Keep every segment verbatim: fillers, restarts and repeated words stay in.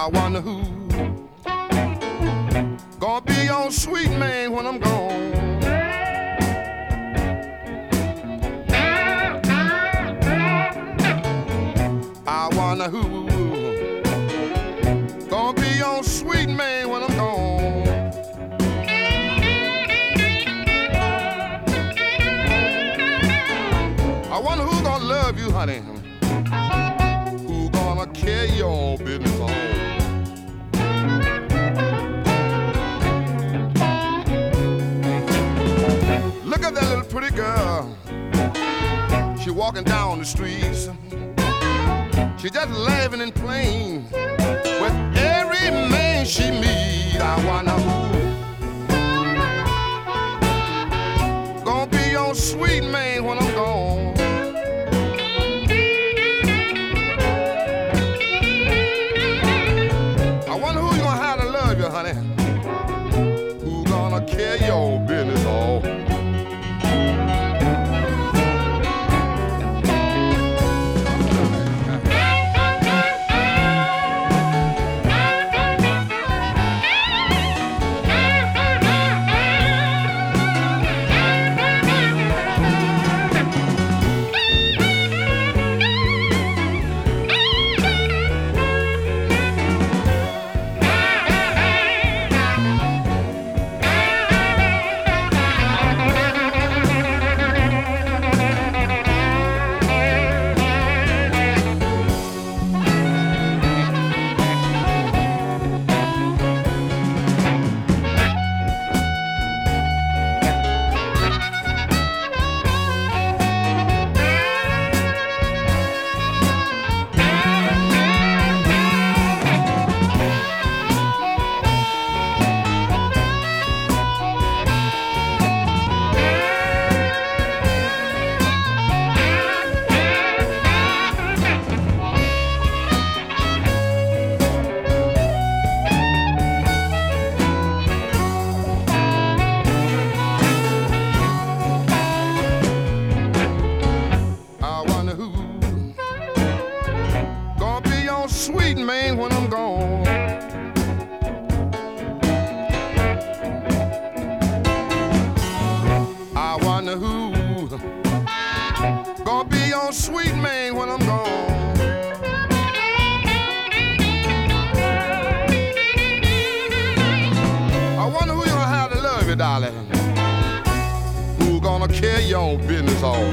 I wonder who gonna be your sweet man when I'm gone. I wonder who gonna be your sweet man when I'm gone. I wonder who gonna love you, honey. Who gonna carry your business on. Look at that little pretty girl. She walking down the streets. She just laughing and playing with every man she meet. I wonder who gonna be your sweet man when I'm gone. I wonder who you gonna have to love you, honey. Who gonna carry your business on. Sweet man when I'm gone. I wonder who gonna be your sweet man when I'm gone. I wonder who you gonna have to love you, darling. Who gonna carry your business on.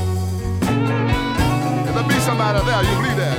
There'll be somebody there, you believe that?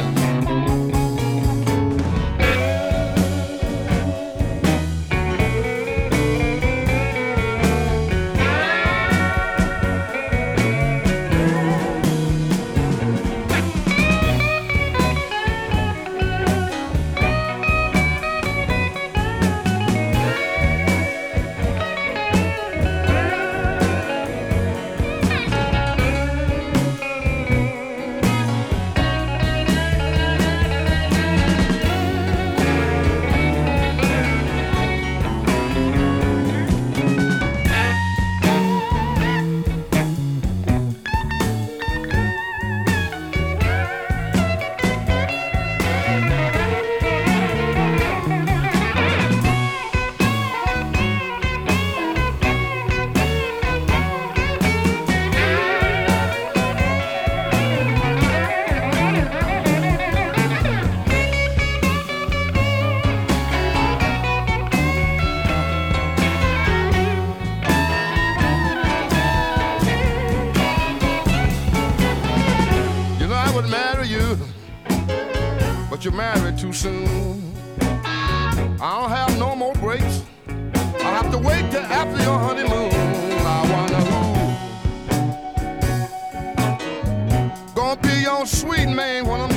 But you're married too soon. I don't have no more breaks. I'll have to wait till after your honeymoon. I wonder who gonna be your sweet man when I'm